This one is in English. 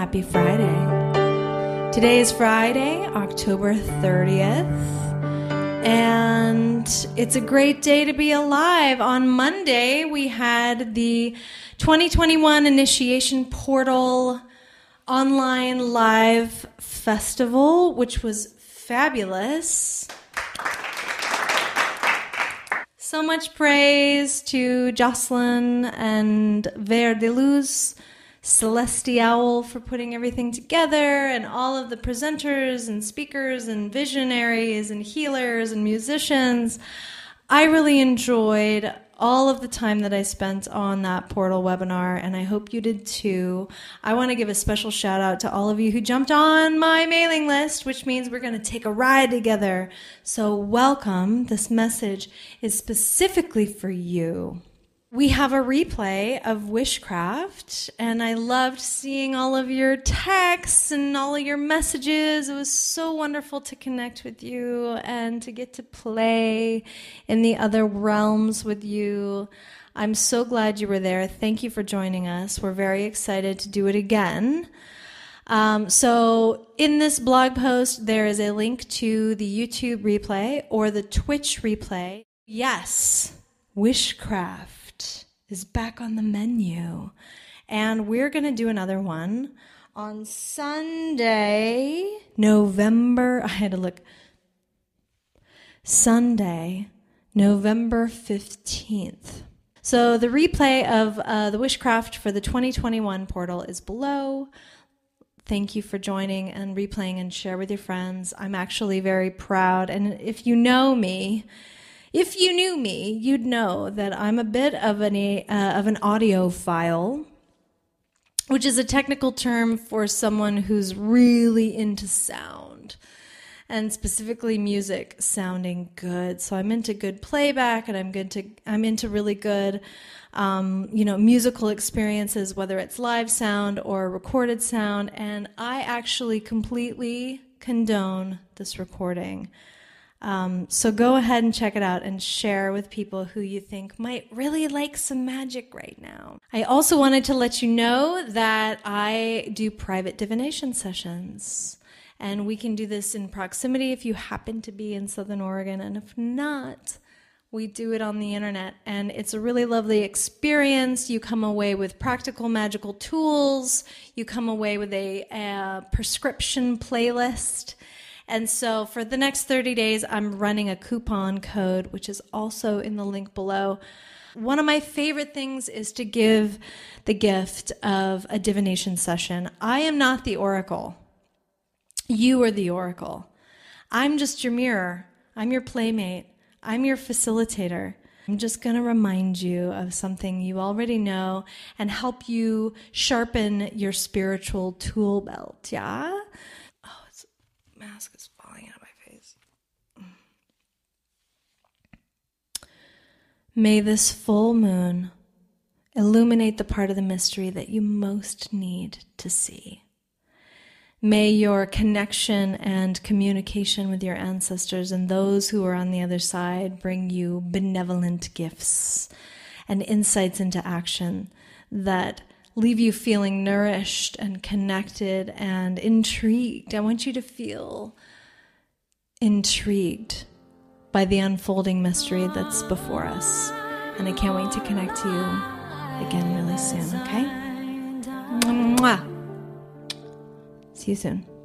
happy Friday. Today is Friday, October 30th, and it's a great day to be alive. On Monday, we had the 2021 Initiation Portal online live festival, which was fabulous. So much praise to Jocelyn and Verdeluz, Celestial for putting everything together, and all of the presenters and speakers and visionaries and healers and musicians. I really enjoyed all of the time that I spent on that portal webinar, and I hope you did too. I want to give a special shout out to all of you who jumped on my mailing list, which means we're going to take a ride together. So welcome. This message is specifically for you. We have a replay of Wishcraft, and I loved seeing all of your texts and all of your messages. It was so wonderful to connect with you and to get to play in the other realms with you. I'm so glad you were there. Thank you for joining us. We're very excited to do it again. So in this blog post, there is a link to the YouTube replay or the Twitch replay. Yes, Wishcraft is back on the menu, and we're going to do another one on Sunday, November 15th. So the replay of the Wishcraft for the 2021 portal is below. Thank you for joining and replaying, and share with your friends. I'm actually very proud, and if you knew me, you'd know that I'm a bit of an audiophile, which is a technical term for someone who's really into sound, and specifically music sounding good. So I'm into good playback, and I'm into really good, musical experiences, whether it's live sound or recorded sound. And I actually completely condone this recording. So go ahead and check it out and share with people who you think might really like some magic right now. I also wanted to let you know that I do private divination sessions, and we can do this in proximity if you happen to be in Southern Oregon, and if not, we do it on the internet, and it's a really lovely experience. You come away with practical magical tools. You come away with a prescription playlist. And so for the next 30 days, I'm running a coupon code, which is also in the link below. One of my favorite things is to give the gift of a divination session. I am not the oracle. You are the oracle. I'm just your mirror. I'm your playmate. I'm your facilitator. I'm just going to remind you of something you already know and help you sharpen your spiritual tool belt, yeah? Mask is falling out of my face. May this full moon illuminate the part of the mystery that you most need to see. May your connection and communication with your ancestors and those who are on the other side bring you benevolent gifts and insights into action that leave you feeling nourished and connected and intrigued. I want you to feel intrigued by the unfolding mystery that's before us. And I can't wait to connect to you again really soon, okay? Mwah. See you soon.